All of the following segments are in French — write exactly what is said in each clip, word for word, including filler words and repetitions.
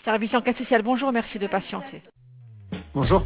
Service enquête spéciale, bonjour, merci de patienter. Bonjour.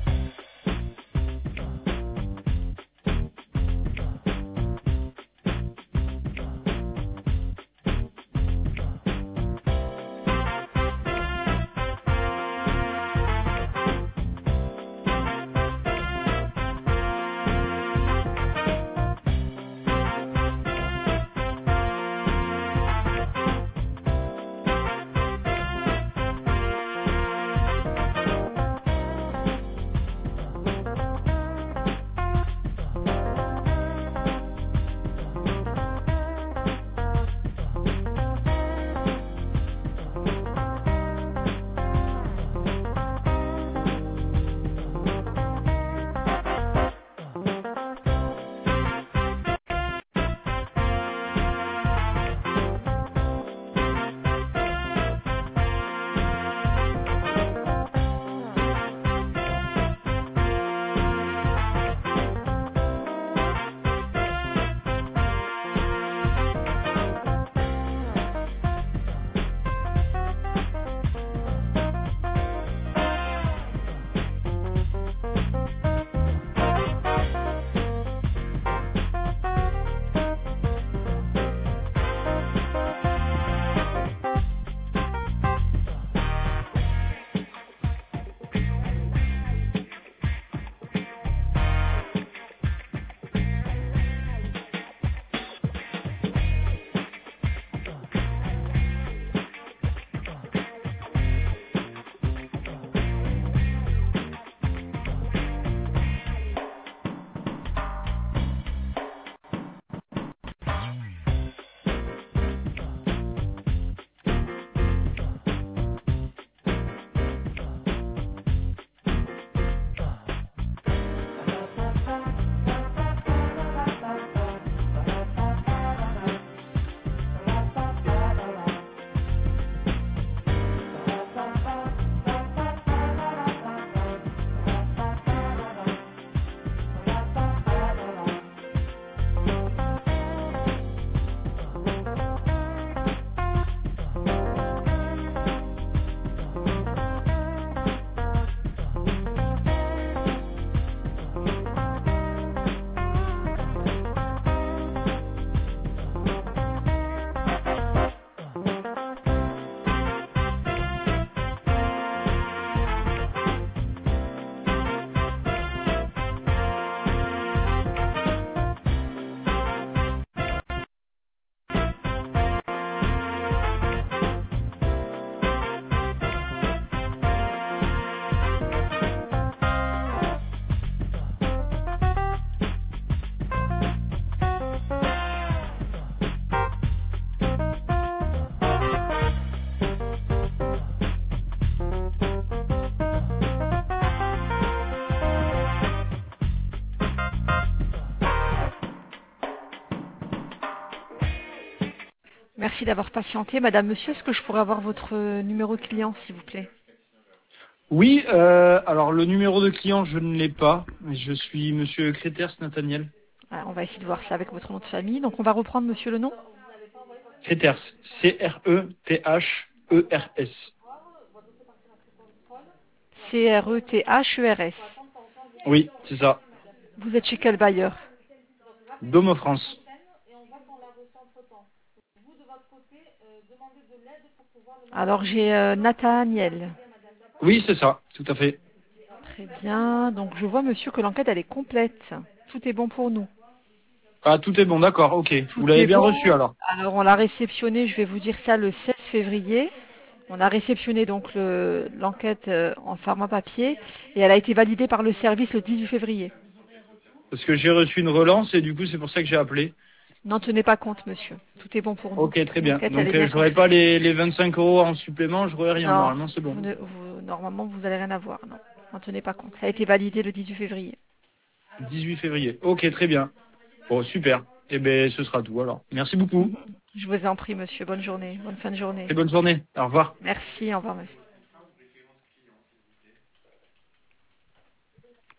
Merci d'avoir patienté. Madame, monsieur, est-ce que je pourrais avoir votre numéro client, s'il vous plaît? Oui, euh, alors le numéro de client, je ne l'ai pas. Je suis monsieur Créters Nathaniel. Alors, on va essayer de voir ça avec votre nom de famille. Donc, on va reprendre, monsieur, le nom. Créters, C R E T H E R S. C R E T H E R S. Oui, c'est ça. Vous êtes chez quel bailleur? Domo France. Alors, j'ai euh, Nathaniel. Oui, c'est ça, tout à fait. Très bien. Donc, je vois, monsieur, que l'enquête, elle est complète. Tout est bon pour nous. Ah, tout est bon, d'accord, ok. Tout Vous l'avez est bien bon. reçu alors. Alors, on l'a réceptionné, je vais vous dire ça, le seize février. On a réceptionné donc le- l'enquête euh, en format papier et elle a été validée par le service le dix-huit février. Parce que j'ai reçu une relance et du coup, c'est pour ça que j'ai appelé. N'en tenez pas compte, monsieur. Tout est bon pour nous. Ok, très bien. L'enquête, elle est Donc, euh, bien j'aurai pas complète. les, les vingt-cinq euros en supplément, j'aurai rien. Non, Normalement, c'est bon. vous ne, vous- normalement, vous n'allez rien avoir. Non, n'en tenez pas compte. Ça a été validé le dix-huit février. dix-huit février. Ok, très bien. Bon, super. Eh ben, ce sera tout alors. Merci beaucoup. Je vous en prie, monsieur. Bonne journée. Bonne fin de journée. Très bonne journée. Au revoir. Merci. Au revoir, monsieur.